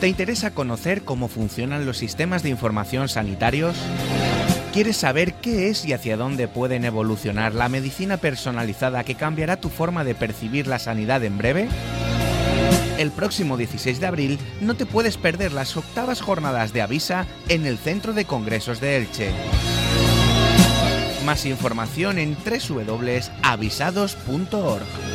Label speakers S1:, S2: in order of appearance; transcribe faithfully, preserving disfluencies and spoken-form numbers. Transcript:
S1: ¿Te interesa conocer cómo funcionan los sistemas de información sanitarios? ¿Quieres saber qué es y hacia dónde pueden evolucionar la medicina personalizada que cambiará tu forma de percibir la sanidad en breve? El próximo dieciséis de abril no te puedes perder las octavas jornadas de Avisa en el Centro de Congresos de Elche. Más información en doble u doble u doble u punto avisados punto org.